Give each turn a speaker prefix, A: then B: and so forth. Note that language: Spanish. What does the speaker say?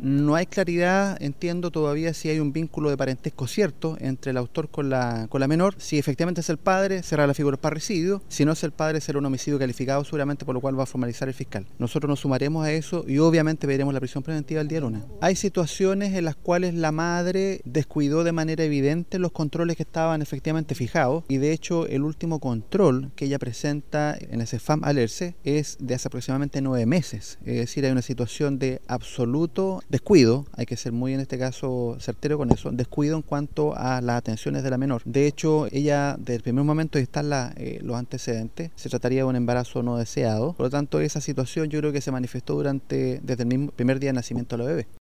A: No hay claridad, entiendo todavía, si hay un vínculo de parentesco cierto entre el autor con la menor. Si efectivamente es el padre, será la figura parricidio. Si no es el padre, será un homicidio calificado seguramente, por lo cual va a formalizar el fiscal. Nosotros nos sumaremos a eso y obviamente pediremos la prisión preventiva el día lunes. Hay situaciones en las cuales la madre descuidó de manera evidente los controles que estaban efectivamente fijados, y de hecho el último control que ella presenta en ese FAM Alerce es de hace aproximadamente 9 meses. Es decir, hay una situación de absoluto descuido, hay que ser muy en este caso certero con eso, descuido en cuanto a las atenciones de la menor. De hecho, ella desde el primer momento están los antecedentes, se trataría de un embarazo no deseado, por lo tanto esa situación yo creo que se manifestó desde el mismo primer día de nacimiento de la bebé.